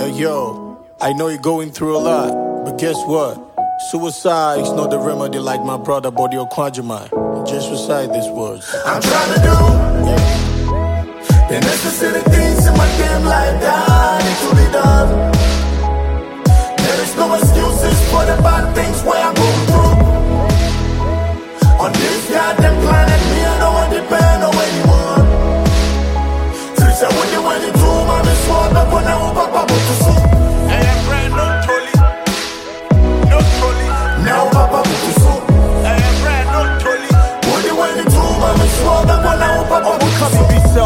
Hey yo, I know you're going through a lot, but guess what? Suicide is not the remedy like my brother Body Okwajima. Just recite these words. I'm trying to do the necessary things in my damn life that need to be done. There is no excuses for the bad things where I'm going through. On this goddamn planet, me I don't want to depend on anyone. Trisha, when you do, man, it's what I'm gonna do, Papa, but to see. I am brand no trolley. No trolley. Now, Papa, but to see. I am brand no trolley. When you do, man, it's what I'm gonna do, Papa, but to see.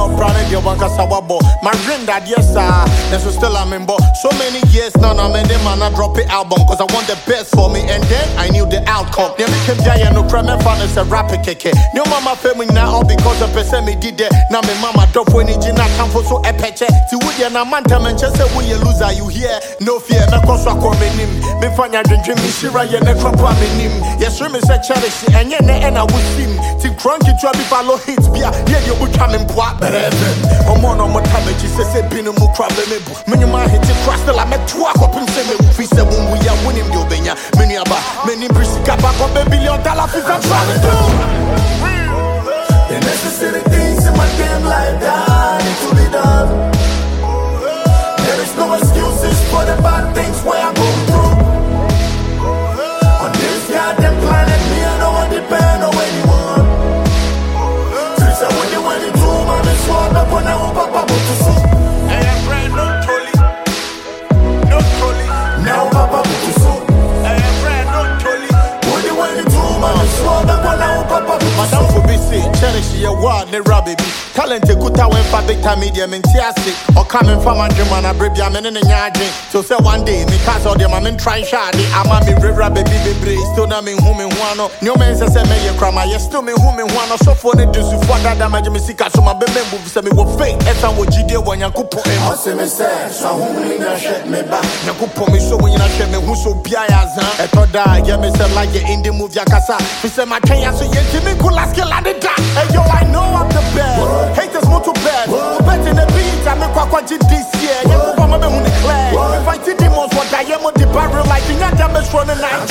My granddad, yes sir, and so still I'm in bo. So many years now, I'm in the man, I drop it album, cause I want the best for me, and then I knew the outcome. They became giant, no crime, and fan is a rapper keke. No mama family now, all because the person me did that. Now my mama drop when it did not come for so epic. See, would you not man, and just say, when you lose, are you here? No fear, no cause I come in him. Me find your dream, me shira, you never crop in him. Yes, me say charity, and yet, and I would see him. Till crunky, try to follow hits, yeah, you would come in poor. I'm on my time, she says, Been a mukra, many man hit it cross the lamb, 2 up and say, we said when we are winning, you'll be many about many Brisca back on $1 billion for I'm trying to do. The necessary things in my damn life that need to be done. There is no excuses for the bad things where I'm going through. On this goddamn planet, me I don't want to depend on anyone. Trisha, when you do, man, it's what I'm gonna do, Papa, but to see. I am brand no trolley. No trolley. Now, Papa, but to see. I am brand no trolley. When you do, man, it's what I'm gonna do, Papa, but to see. Madam for BC, cherish your word, ne rabbi. Talent a good time for big time media, mentastic. Or coming from a German, a baby, I'm in a yard. So say one day, me cast all them, I'm in trying shardy. I'm a me river baby, baby, still not in whom in one. No man says, I may a crama, yes, still me whom in one. So for the deuce, for that damage, me see, so my baby moves, me will fake. As I would GD when you could put him. I say, me say, so who in a shit me back? You could put me so when you share me, who so pias, I thought that, yeah, me say, like in the movie, Yakasa. We say, my Kenya, so you didn't go last kill at the dark. Hey, yo, I know I'm the best. Haters want to bet. Bet in the beat, I make what you this year. You go from a moon declare. If I see demons, what I am on the barrel, like in that damage from the night.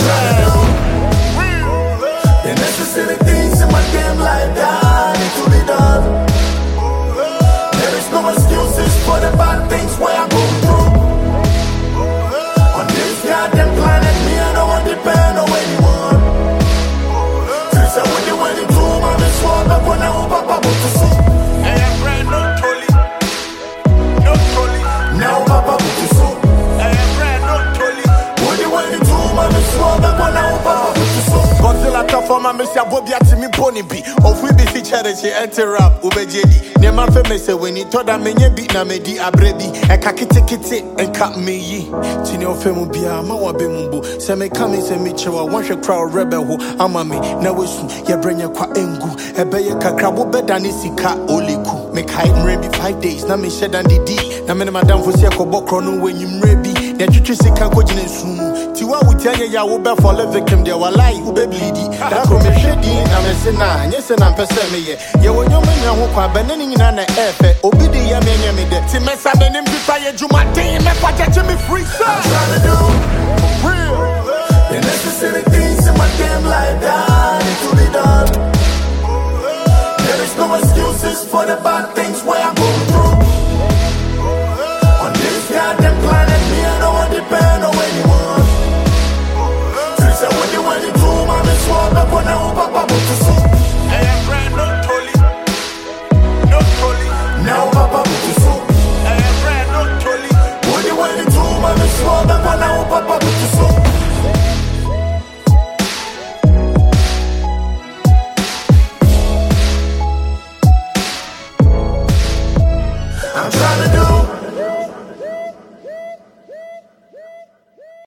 The necessary things in my damn life that need to be done. There is no excuses for the bad things where I'm going through. On this goddamn planet, me I don't want to depend on anyone. Trisha, when you do, man, it's what I'm gonna do, Papa, but to see. I am brand no trolley. No trolley. Now, Papa, but to see. I am brand no trolley. When you do, man, it's what I'm gonna do, Papa, but to see. Godzilla tough for my Mr. Bobby at me pony be. Of we be charity enter up ubejedi. Ne man fe me say when you told that me beat na me di abrebi. E ka kete and cut me yi. Tini of mu bia ma wa be mumbo. Se me come say me chewa one hwe crowd rebel who ama me na wesu ye brenya kwa engu. Ebe ye kakra wo beda ni sika oliku. Me kai mrebi 5 days na me shed and di. Na me madam for se ko bokro no when you mrebi. Na twitwi sika ko gine sunu. Tiwa wutianye ya wo be for le victim there walai wo be bleedi. Da ko me hwedi na me se na nye se na mpese me ye. Ye wonyo me nya ho kwa bane ni nyina na efe. Obi de ye me nya me de. Ti me sa me nim bifa ye juma den me kwa je me free sir. I'm trying to do For real. the necessary things in my damn life that need to be done. There is no excuses for the bad things where I'm going through. On this goddamn planet, me I don't want to depend on anyone. Trisha, when you do, man, it's what I'm gonna do, Papa, but to see. I am brand no trolley. No trolley. Now, Papa, but to see. I am brand no trolley. When you do, man, it's what I'm gonna do, Papa, but to see.